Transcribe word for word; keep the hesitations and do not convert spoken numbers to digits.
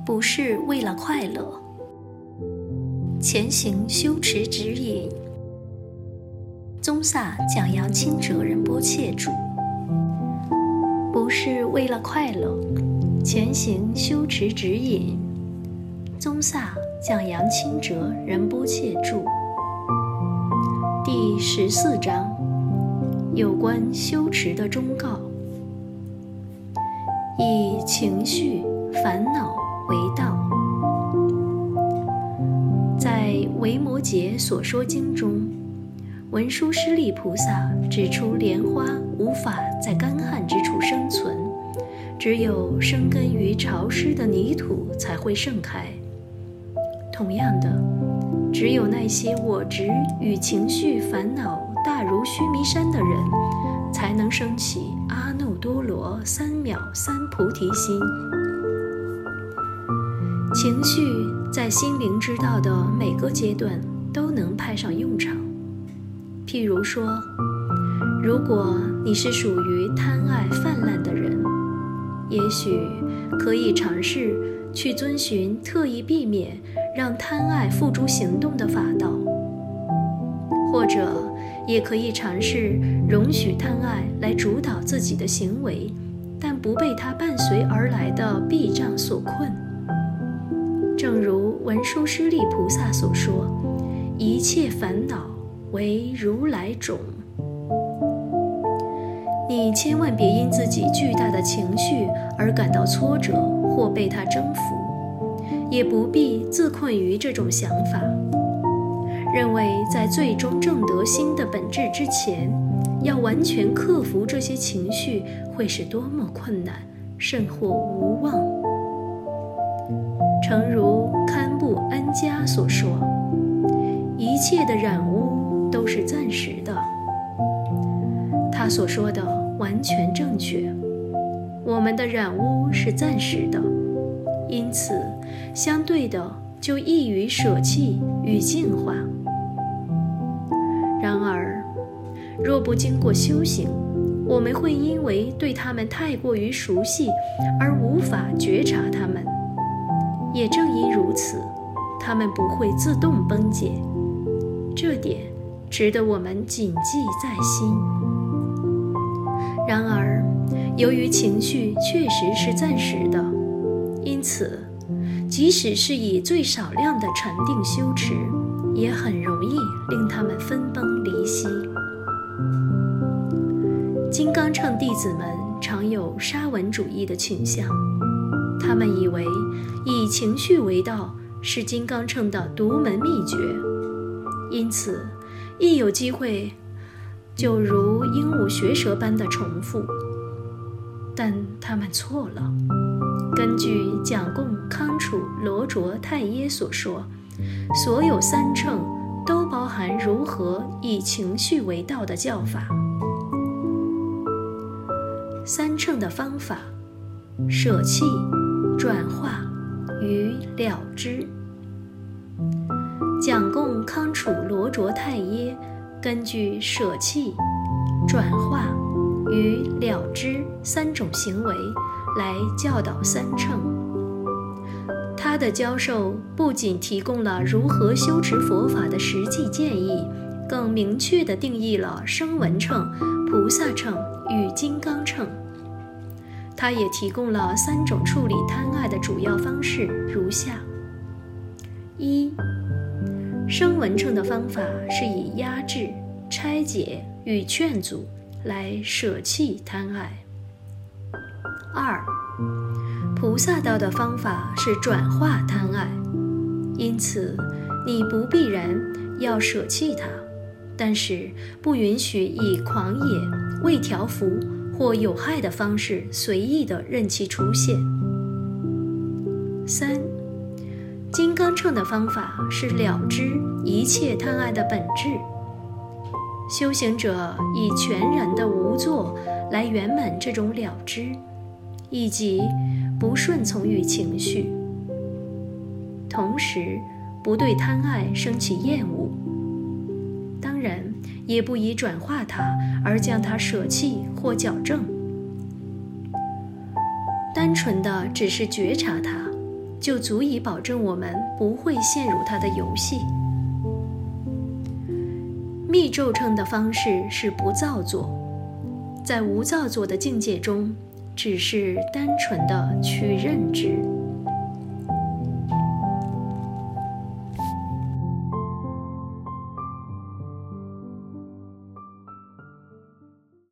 不是为了快乐。前行修持指引，宗萨讲扬钦哲仁波切著。不是为了快乐，前行修持指引，宗萨讲扬钦哲仁波切著。第十四章，有关修持的忠告。以情绪、烦恼为道。在维摩诘所说经中，文殊师利菩萨指出莲花无法在干旱之处生存，只有生根于潮湿的泥土才会盛开。同样的，只有那些我执与情绪烦恼大如须弥山的人，才能升起阿耨多罗三藐三菩提心。情绪在心灵之道的每个阶段都能派上用场。譬如说，如果你是属于贪爱泛滥的人，也许可以尝试去遵循特意避免让贪爱付诸行动的法道，或者也可以尝试容许贪爱来主导自己的行为，但不被它伴随而来的弊障所困。正如文殊师利菩萨所说，一切烦恼为如来种。你千万别因自己巨大的情绪而感到挫折或被它征服，也不必自困于这种想法，认为在最终证得心的本质之前，要完全克服这些情绪会是多么困难，甚或无望。诚如堪布恩嘉所说，一切的染污都是暂时的。他所说的完全正确，我们的染污是暂时的，因此相对的就易于舍弃与净化。然而，若不经过修行，我们会因为对它们太过于熟悉而无法觉察它们。也正因如此，它们不会自动崩解，这点值得我们谨记在心。然而，由于情绪确实是暂时的，因此即使是以最少量的禅定修持，也很容易令他们分崩离析。金刚乘弟子们常有沙文主义的倾向，他们以为以情绪为道是金刚乘的独门秘诀，因此一有机会就如鹦鹉学舌般的重复。但他们错了。根据讲供康楚罗卓太耶所说，所有三乘都包含如何以情绪为道的教法。三乘的方法：舍弃、转化与了知。讲供康楚罗卓太耶根据舍弃、转化与了知三种行为来教导三乘。他的教授不仅提供了如何修持佛法的实际建议，更明确地定义了声闻乘、菩萨乘与金刚乘。他也提供了三种处理贪爱的主要方式，如下：一、声闻乘的方法是以压制、拆解与劝阻来舍弃贪爱。二、菩萨道的方法是转化贪爱，因此你不必然要舍弃它，但是不允许以狂野、未调伏或有害的方式随意地任其出现。三、金刚乘的方法是了知一切贪爱的本质。修行者以全然的无作来圆满这种了知，以及不顺从于情绪，同时不对贪爱生起厌恶。当然，也不以转化它而将它舍弃或矫正。单纯的只是觉察它， 就足以保证我们不会陷入他的游戏。密咒称的方式是不造作，在无造作的境界中，只是单纯的去认知。